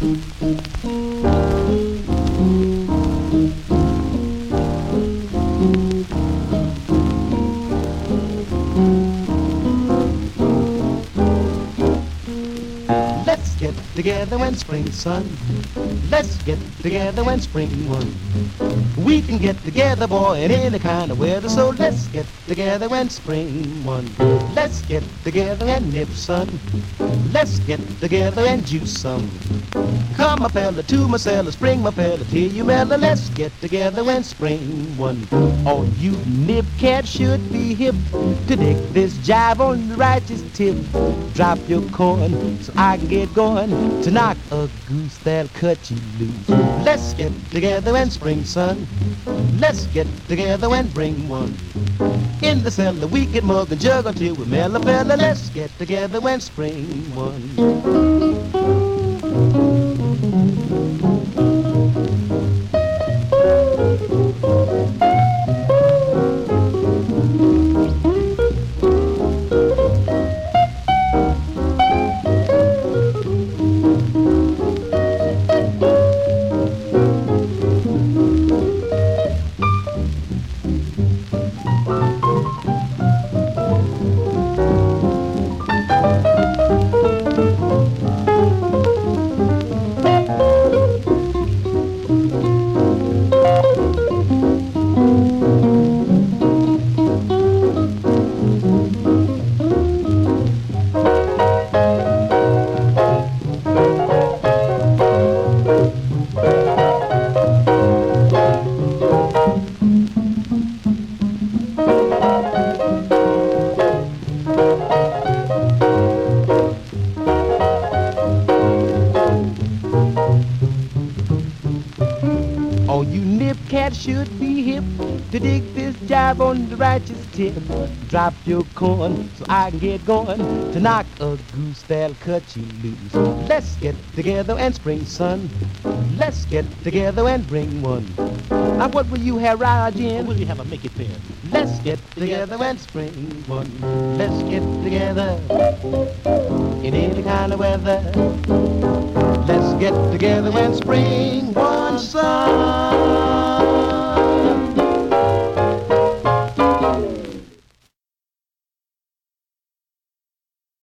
Let's get together when spring's sun. Let's get together when spring one. We can get together, boy, in any kind of weather. So let's get together when spring one. Let's get together and nip sun. Let's get together and juice some. Come, my fella, to my cellar, spring, my fella, till you mellow. Let's get together when spring one. All you nip cats should be hip to dig this jive on the righteous tip. Drop your corn so I can get going to knock a goose that'll cut you loose. Let's get together when spring sun. Let's get together and bring one. In the cellar we can mug and jug until we mellow, fella. Let's get together when spring one. All you nip cats should be hip to dig this jive on the righteous tip. Drop your corn so I can get going to knock a goose that'll cut you loose. Let's get together and spring sun. Let's get together and bring one. Now what will you have, Rajin? Will you have a Mickey pen? Let's get together and spring one. Let's get together in any kind of weather. Let's get together when spring one sun.